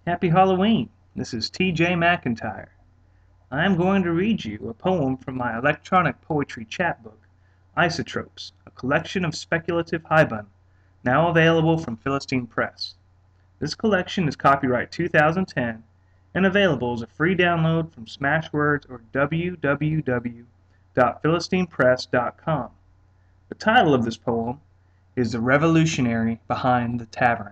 Happy Halloween! This is T.J. McIntyre. I am going to read you a poem from my electronic poetry chapbook, Isotropes, a collection of speculative haibun, now available from Philistine Press. This collection is copyright 2010 and available as a free download from Smashwords or www.philistinepress.com. The title of this poem is The Revolutionary Behind the Tavern.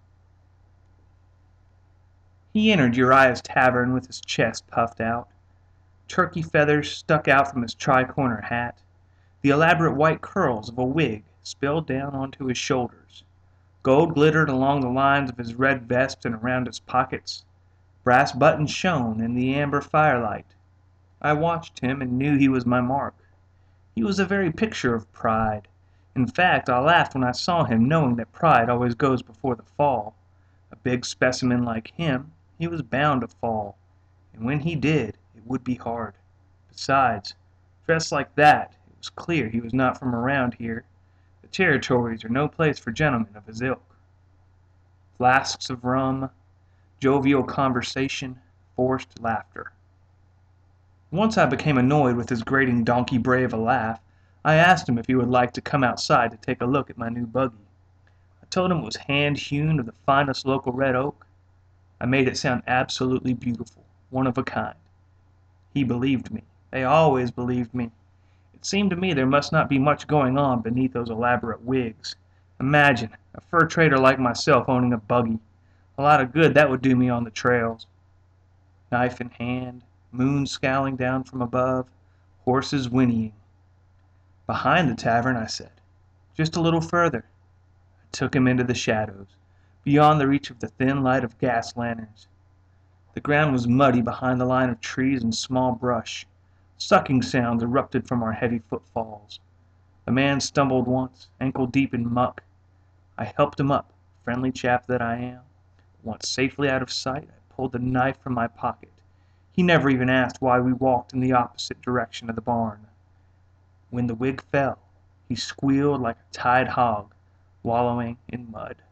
He entered Uriah's tavern with his chest puffed out. Turkey feathers stuck out from his tri-corner hat. The elaborate white curls of a wig spilled down onto his shoulders. Gold glittered along the lines of his red vest and around his pockets. Brass buttons shone in the amber firelight. I watched him and knew he was my mark. He was the very picture of pride. In fact, I laughed when I saw him, knowing that pride always goes before the fall. A big specimen like him, he was bound to fall, and when he did, it would be hard. Besides, dressed like that, it was clear he was not from around here. The territories are no place for gentlemen of his ilk. Flasks of rum, jovial conversation, forced laughter. Once I became annoyed with his grating donkey bray of a laugh. I asked him if he would like to come outside to take a look at my new buggy. I told him it was hand-hewn of the finest local red oak. I made it sound absolutely beautiful, one of a kind. He believed me. They always believed me. It seemed to me there must not be much going on beneath those elaborate wigs. Imagine, a fur trader like myself owning a buggy. A lot of good that would do me on the trails. Knife in hand, moon scowling down from above, horses whinnying. Behind the tavern, I said. Just a little further. I took him into the shadows, beyond the reach of the thin light of gas lanterns. The ground was muddy behind the line of trees and small brush. Sucking sounds erupted from our heavy footfalls. The man stumbled once, ankle deep in muck. I helped him up, friendly chap that I am. Once safely out of sight, I pulled the knife from my pocket. He never even asked why we walked in the opposite direction of the barn. When the wig fell, he squealed like a tied hog, wallowing in mud.